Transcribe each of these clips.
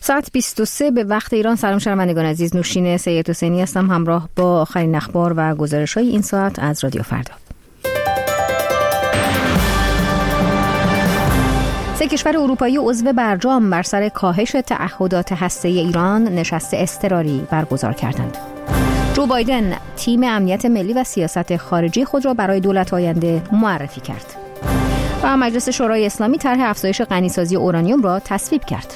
ساعت 23 به وقت ایران. سلام شنوندگان عزیز، نوشین سید حسینی هستم همراه با آخرین اخبار و گزارش‌های این ساعت از رادیو فردا. 3 کشور اروپایی عضو برجام بر سر کاهش تعهدات هسته‌ای ایران نشست اضطراری برگزار کردند. جو بایدن تیم امنیت ملی و سیاست خارجی خود را برای دولت آینده معرفی کرد. و مجلس شورای اسلامی طرح افزایش غنیسازی اورانیوم را تصویب کرد.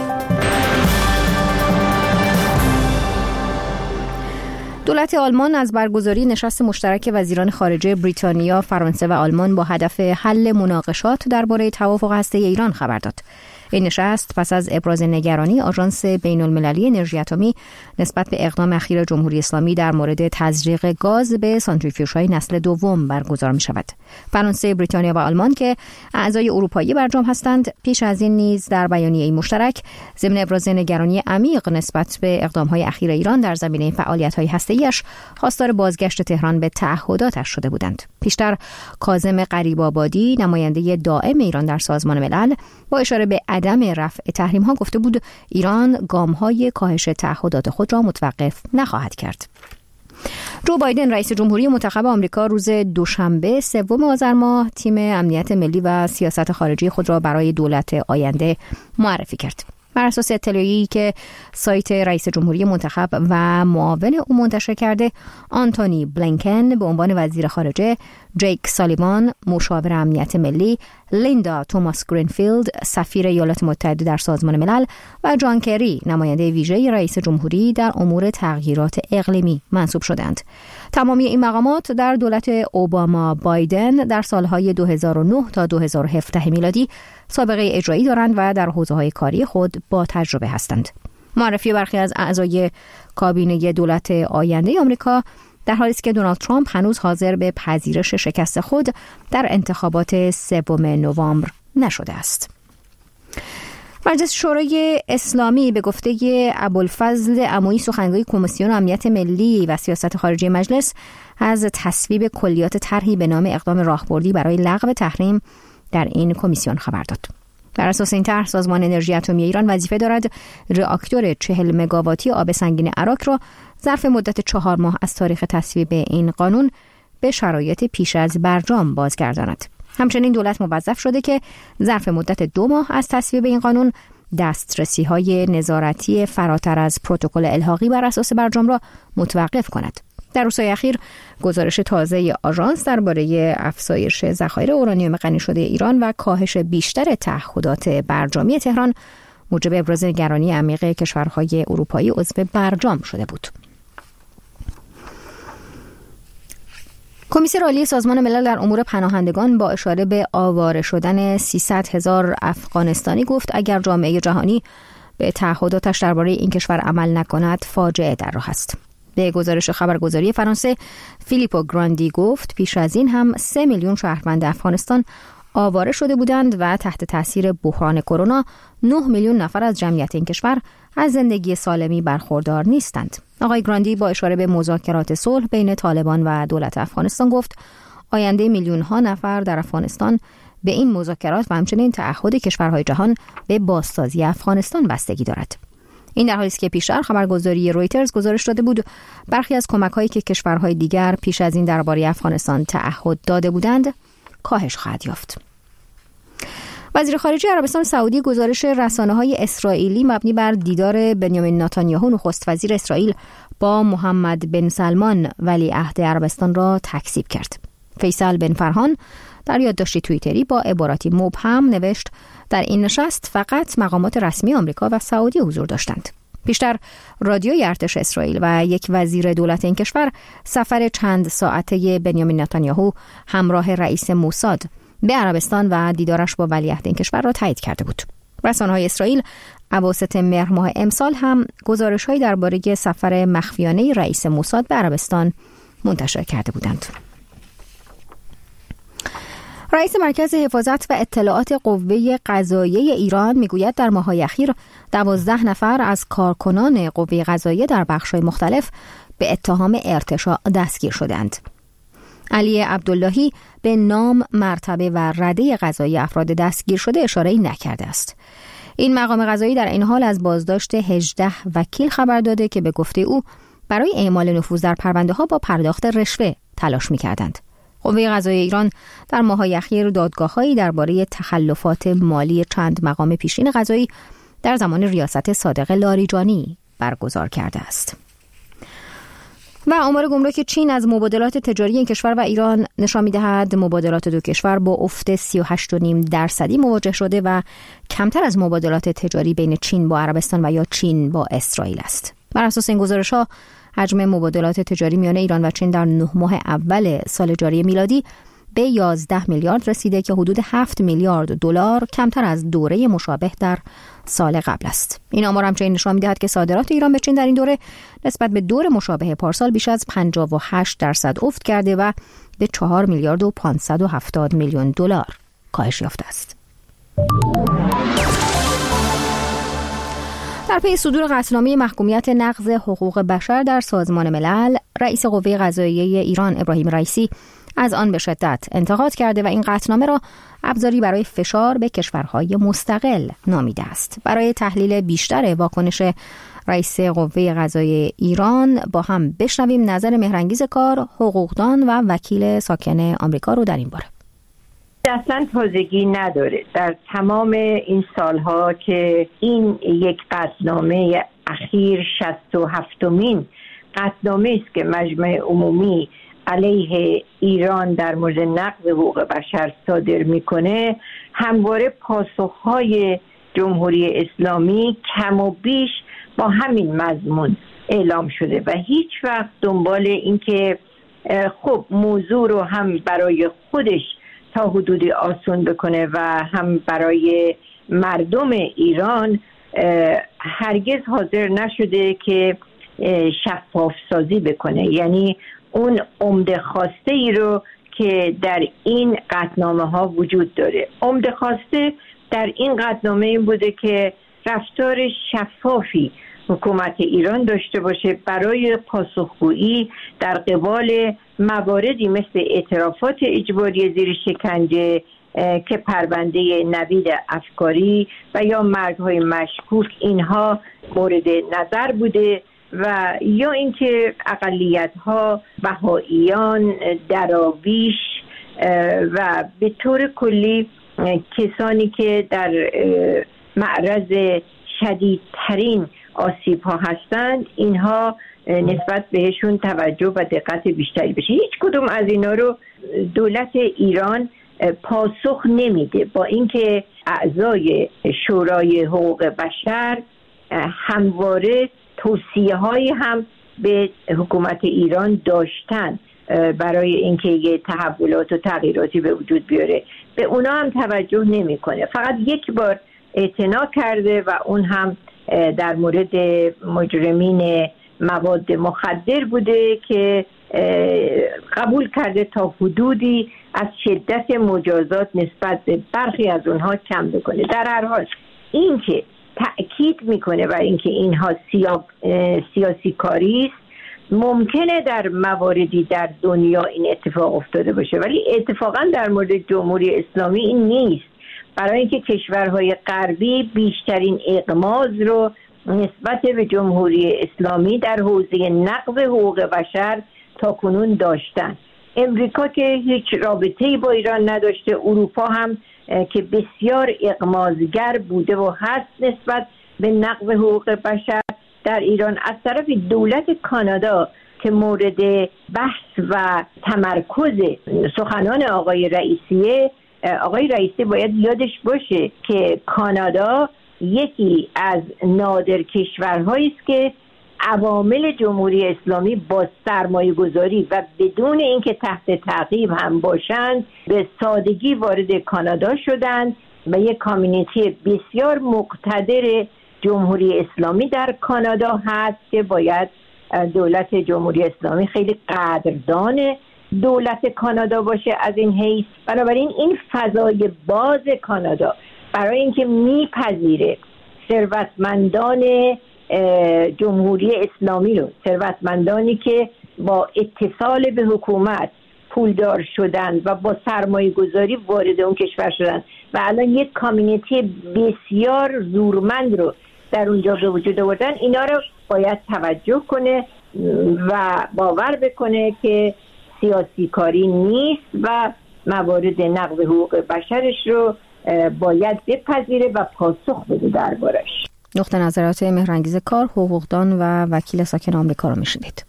دولت آلمان از برگزاری نشست مشترک وزیران خارجه بریتانیا، فرانسه و آلمان با هدف حل مناقشات درباره توافق هسته‌ای ایران خبر داد. این نشست پس از ابراز نگرانی آژانس بین‌المللی انرژی اتمی نسبت به اقدام اخیر جمهوری اسلامی در مورد تزریق گاز به سانتریفیوژهای نسل دوم برگزار می‌شود. فرانسه، بریتانیا و آلمان که اعضای اروپایی برجام هستند، پیش از این نیز در بیانیه‌ای مشترک ضمن ابراز نگرانی عمیق نسبت به اقدام‌های اخیر ایران در زمینه فعالیت‌های هسته‌ای‌اش خواستار بازگشت تهران به تعهداتش شده بودند. پیشتر کاظم غریب‌آبادی، نماینده دائم ایران در سازمان ملل، با اشاره به عدم رفع تحریم‌ها گفته بود ایران گام‌های کاهش تعهدات خود را متوقف نخواهد کرد. جو بایدن رئیس جمهوری منتخب آمریکا روز دوشنبه 3 آذر ماه تیم امنیت ملی و سیاست خارجی خود را برای دولت آینده معرفی کرد. بر اساس اطلاعیه‌ای که سایت رئیس جمهوری منتخب و معاون او منتشر کرده، آنتونی بلینکن به عنوان وزیر خارجه، جیک سالیوان مشاور امنیت ملی، لیندا توماس گرینفیلد سفیر ایالات متحده در سازمان ملل و جان کری نماینده ویژه رئیس جمهوری در امور تغییرات اقلیمی منصوب شدند. تمامی این مقامات در دولت اوباما بایدن در سالهای 2009 تا 2017 میلادی سابقه اجرایی دارند و در حوزه‌های کاری خود با تجربه هستند. معرفی برخی از اعضای کابینه دولت آینده آمریکا در حالی است که دونالد ترامپ هنوز حاضر به پذیرش شکست خود در انتخابات 3 نوامبر نشده است. مجلس شورای اسلامی به گفته ابوالفضل عمویی سخنگوی کمیسیون امنیت ملی و سیاست خارجی مجلس از تصویب کلیات طرحی به نام اقدام راهبردی برای لغو تحریم در این کمیسیون خبر داد. بر اساس این طرح سازمان انرژی اتمی ایران وظیفه دارد راکتور 40 مگاواتی آب سنگین عراق را ظرف مدت 4 ماه از تاریخ تصویب این قانون به شرایط پیش از برجام بازگرداند. همچنین دولت موظف شده که ظرف مدت 2 ماه از تصویب این قانون دسترسی‌های نظارتی فراتر از پروتکل الحاقی بر اساس برجام را متوقف کند. در روزهای اخیر گزارش تازه آژانس درباره افزایش ذخایر اورانیوم غنی شده ایران و کاهش بیشتر تعهدات برجامی تهران موجب ابراز نگرانی عمیق کشورهای اروپایی عضو برجام شده بود. کمیسر عالی سازمان ملل در امور پناهندگان با اشاره به آواره شدن 300,000 افغانستانی گفت اگر جامعه جهانی به تعهداتش درباره این کشور عمل نکند فاجعه در راه است. به گزارش خبرگزاری فرانسه، فیلیپو گراندی گفت پیش از این هم 3 میلیون شهروند افغانستان آواره شده بودند و تحت تاثیر بحران کرونا 9 میلیون نفر از جمعیت این کشور از زندگی سالمی برخوردار نیستند. آقای گراندی با اشاره به مذاکرات صلح بین طالبان و دولت افغانستان گفت آینده میلیون ها نفر در افغانستان به این مذاکرات و همچنین تعهد کشورهای جهان به بازسازی افغانستان بستگی دارد. این در حالی است که پیشتر خبرگزاری رویترز گزارش داده بود برخی از کمک‌هایی که کشورهای دیگر پیش از این درباره افغانستان تعهد داده بودند کاهش خواهد یافت. وزیر خارجه عربستان سعودی گزارش رسانه‌های اسرائیلی مبنی بر دیدار بنیامین نتانیاهو نخست وزیر اسرائیل با محمد بن سلمان ولیعهد عربستان را تکذیب کرد. فیصل بن فرحان در یادداشتی توییتری با عباراتی مبهم نوشت در این نشست فقط مقامات رسمی آمریکا و سعودی حضور داشتند. پیشتر رادیوی ارتش اسرائیل و یک وزیر دولت این کشور سفر چند ساعته بنیامین نتانیاهو همراه رئیس موساد به عربستان و دیدارش با ولیعهد این کشور را تایید کرده بود. رسانه‌های اسرائیل اواسط مهر ماه امسال هم گزارش‌هایی درباره سفر مخفیانه رئیس موساد به عربستان منتشر کرده بودند. رئیس مرکز حفاظت و اطلاعات قوه قضاییه ایران میگوید در ماه‌های اخیر 12 نفر از کارکنان قوه قضاییه در بخش‌های مختلف به اتهام ارتشاء دستگیر شدند. علی عبداللهی به نام، مرتبه و رده قضایی افراد دستگیر شده اشاره‌ای نکرده است. این مقام قضایی در این حال از بازداشت 18 وکیل خبر داده که به گفته او برای اعمال نفوذ در پرونده ها با پرداخت رشوه تلاش می‌کردند. قوه قضاییه ایران در ماه‌های اخیر دادگاه‌هایی درباره تخلفات مالی چند مقام پیشین قضایی در زمان ریاست صادق لاریجانی برگزار کرده است. و آمار گمرک چین از مبادلات تجاری این کشور و ایران نشان می‌دهد مبادلات دو کشور با افت 38.5% مواجه شده و کمتر از مبادلات تجاری بین چین با عربستان و یا چین با اسرائیل است. بر اساس این گزارش‌ها حجم مبادلات تجاری میان ایران و چین در 9 ماه اول سال جاری میلادی به 11 میلیارد رسیده که حدود 7 میلیارد دلار کمتر از دوره مشابه در سال قبل است. این آمار همچنین نشان می‌دهد که صادرات ایران به چین در این دوره نسبت به دور مشابه پارسال بیش از 58% افت کرده و به 4 میلیارد و 570 میلیون دلار کاهش یافته است. در پی صدور قطعنامه محکومیت نقض حقوق بشر در سازمان ملل، رئیس قوه قضاییه ایران ابراهیم رئیسی از آن به شدت انتقاد کرده و این قطعنامه را ابزاری برای فشار به کشورهای مستقل نامیده است. برای تحلیل بیشتر واکنش رئیس قوه قضاییه ایران با هم بشنویم نظر مهرانگیز کار، حقوقدان و وکیل ساکن آمریکا رو در این باره. اصلا تازگی نداره. در تمام این سالها که این یک قطعنامه اخیر 67مین قطعنامه است که مجمع عمومی علیه ایران در مورد نقض حقوق بشر صادر میکنه، همواره پاسخهای جمهوری اسلامی کم و بیش با همین مضمون اعلام شده و هیچ وقت دنبال این که خب موضوع رو هم برای خودش تا حدودی آسون بکنه و هم برای مردم ایران هرگز حاضر نشده که شفاف سازی بکنه. یعنی اون عمده خواسته ای رو که در این قطعنامه ها وجود داره، عمده خواسته در این قطعنامه این بوده که رفتار شفافی حکومت ایران داشته باشه برای پاسخگویی در قبال مواردی مثل اعترافات اجباری زیر شکنجه که پرونده نوید افکاری و یا مرگ‌های مشکوک اینها مورد نظر بوده و یا اینکه اقلیت‌ها، بهائیان، دراویش و به طور کلی کسانی که در معرض شدیدترین آسیب‌ها هستند اینها نسبت بهشون توجه و دقت بیشتری بشه. هیچ کدوم از اینا رو دولت ایران پاسخ نمیده، با اینکه اعضای شورای حقوق بشر همواره توصیه‌هایی هم به حکومت ایران داشتن برای اینکه یه تحولات و تغییراتی به وجود بیاره، به اونا هم توجه نمیکنه. فقط یک بار اعتنا کرده و اون هم در مورد مجرمین مواد مخدر بوده که قبول کرده تا حدودی از شدت مجازات نسبت به برخی از اونها کم بکنه. در هر حال این که تأکید میکنه و اینکه اینها سیاسی کاری است، ممکنه در مواردی در دنیا این اتفاق افتاده باشه، ولی اتفاقا در مورد جمهوری اسلامی این نیست، برای اینکه کشورهای غربی بیشترین اغماض رو نسبت به جمهوری اسلامی در حوزه نقض حقوق بشر تا کنون داشتن. امریکا که هیچ رابطه‌ای با ایران نداشته، اروپا هم که بسیار اغماضگر بوده و هست نسبت به نقض حقوق بشر در ایران، از طرف دولت کانادا که مورد بحث و تمرکز سخنان آقای رئیسیه. آقای رئیسی باید یادش باشه که کانادا یکی از نادر کشورهایی است که عوامل جمهوری اسلامی با سرمایه گذاری و بدون اینکه تحت تعقیب هم باشند به سادگی وارد کانادا شدند و یک کامیونیتی بسیار مقتدر جمهوری اسلامی در کانادا هست که باید دولت جمهوری اسلامی خیلی قدردان دولت کانادا باشه از این حیث. بنابراین این فضای باز کانادا برای اینکه میپذیره ثروتمندان جمهوری اسلامی رو، ثروتمندانی که با اتصال به حکومت پولدار شدن و با سرمایه گذاری وارد اون کشور شدن و الان یک کامیونیتی بسیار زورمند رو در اونجا به وجود آوردن، اینا رو باید توجه کنه و باور بکنه که سیاسی کاری نیست و موارد نقض حقوق بشرش رو باید بپذیره و پاسخ بده دربارش. نقطه نظرات مهرانگیز کار، حقوقدان و وکیل ساکن آمریکا رو میشنید.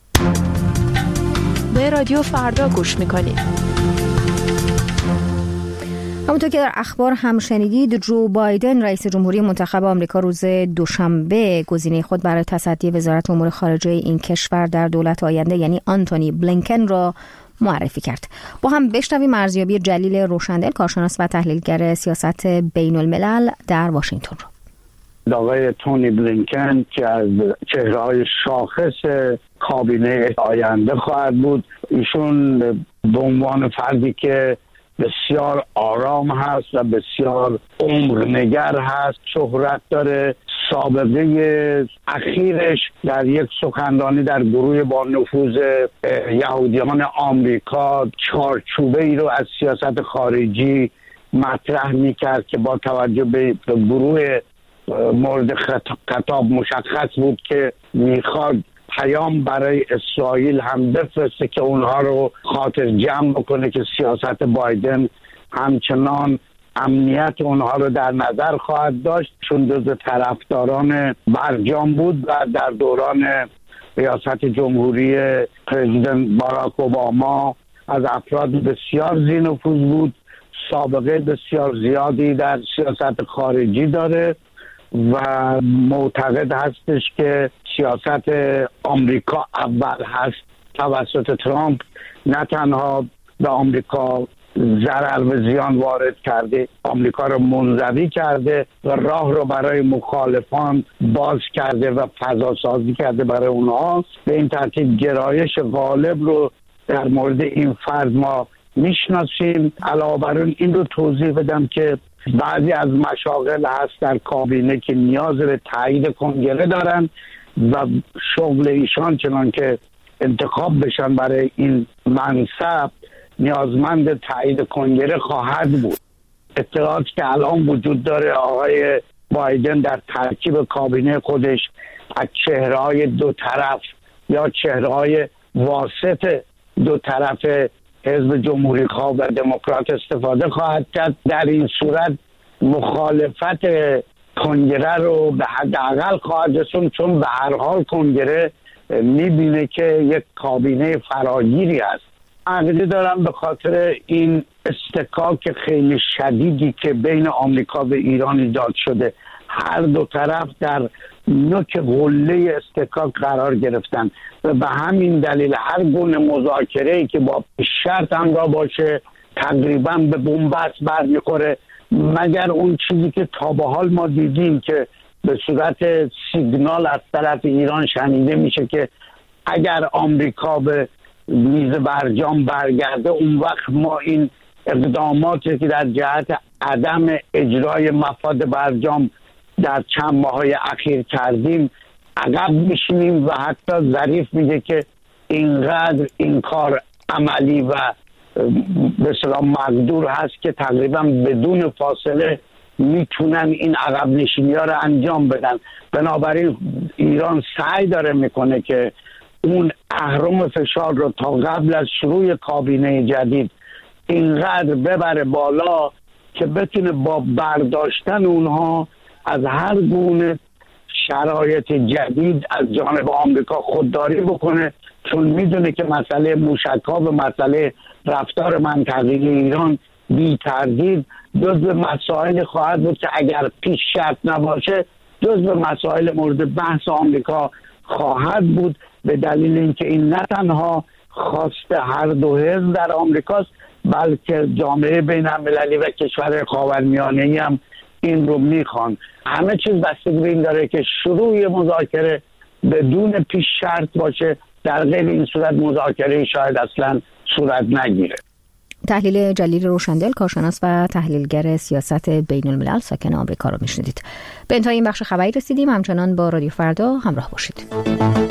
به رادیو فردا گوش میکنید. همونطور که در اخبار هم شنیدید، جو بایدن رئیس جمهوری منتخب آمریکا روز دوشنبه گزینه خود برای تصدی وزارت امور خارجه این کشور در دولت آینده یعنی آنتونی بلینکن را معرفی کرد. با هم بشنویم ارزیابی جلیل روشندل، کارشناس و تحلیلگر سیاست بین الملل در واشنگتن رو. آقای تونی بلینکن که از چهره‌های شاخص کابینه آینده خواهد بود، ایشون به عنوان فردی که بسیار آرام هست و بسیار عمق‌نگر هست شهرت داره. سابقه اخیرش در یک سخنرانی در گروه با نفوذ یهودیان آمریکا چارچوبه ای رو از سیاست خارجی مطرح میکرد که با توجه به گروه مورد خطاب مشخص بود که میخواد پیام برای اسرائیل هم بفرسته که اونها رو خاطر جمع بکنه که سیاست بایدن همچنان امنیت اونها رو در نظر خواهد داشت، چون جزو طرفداران برجام بود و در دوران ریاست جمهوری پرزیدنت باراک اوباما از افراد بسیار ذی‌نفوذ بود، سابقه بسیار زیادی در سیاست خارجی داره و معتقد هستش که سیاست آمریکا اول هست. توسط ترامپ نه تنها به آمریکا ضرر و زیان وارد کرده، آمریکا رو منزوی کرده و راه رو برای مخالفان باز کرده و فضا سازی کرده برای اونها. به این ترتیب گرایش غالب رو در مورد این فرد ما میشناسیم. علاوه بر این رو توضیح بدم که بعضی از مشاغل هست در کابینه که نیاز به تایید کنگره دارن و شغل ایشان چنان که انتخاب بشن برای این منصب نیازمند تایید کنگره خواهد بود. اطلاعاتی که الان وجود داره آقای بایدن در ترکیب کابینه خودش از چهره‌های دو طرف یا چهره‌های واسط دو طرف حزب جمهوری خواه و دموکرات استفاده خواهد کرد. در این صورت مخالفت کنگره رو به حداقل خواهد رسوند، چون به هر حال کنگره میبینه که یک کابینه فراگیری است. عقیده دارم به خاطر این استکاک خیلی شدیدی که بین آمریکا و ایران ایجاد شده، هر دو طرف در نوک قله استکاک قرار گرفتن و به همین دلیل هر گونه مذاکره‌ای که با شرط همراه باشه تقریبا به بن‌بست برمیخوره، مگر اون چیزی که تا به حال ما دیدیم که به صورت سیگنال از طرف ایران شنیده میشه که اگر آمریکا به میز برجام برگرده، اون وقت ما این اقداماتی که در جهت عدم اجرای مفاد برجام در چند ماه‌های اخیر کردیم عقب میشینیم و حتی ظریف میگه که اینقدر این کار عملی و به اصطلاح مقدور هست که تقریبا بدون فاصله میتونن این عقب نشینی ها رو انجام بدن. بنابراین ایران سعی داره میکنه که اون اهرم فشار رو تا قبل از شروع کابینه جدید اینقدر ببره بالا که بتونه با برداشتن اونها از هر گونه شرایط جدید از جانب آمریکا خودداری بکنه، چون میدونه که مسئله موشک‌ها و مسئله رفتار منطقه‌ای ایران بی تردید جزو مسائل خواهد بود که اگر پیش شرط نباشه جزو مسائل مورد بحث آمریکا خواهد بود، به دلیل اینکه این نه تنها خواست هر دو حزب در آمریکاست بلکه جامعه بین‌المللی و کشور خاورمیانه‌ای هم این رو میخوان. همه چیز بستگی به این داره که شروع مذاکره بدون پیش شرط باشه، در غیر این صورت مذاکره شاید اصلا صورت نگیره. تحلیل جلیل روشندل، کارشناس و تحلیلگر سیاست بین الملل ساکن آمریکا رو میشنیدید. به انتهای این بخش خبری رسیدیم. همچنان با رادیو فردا همراه باشید.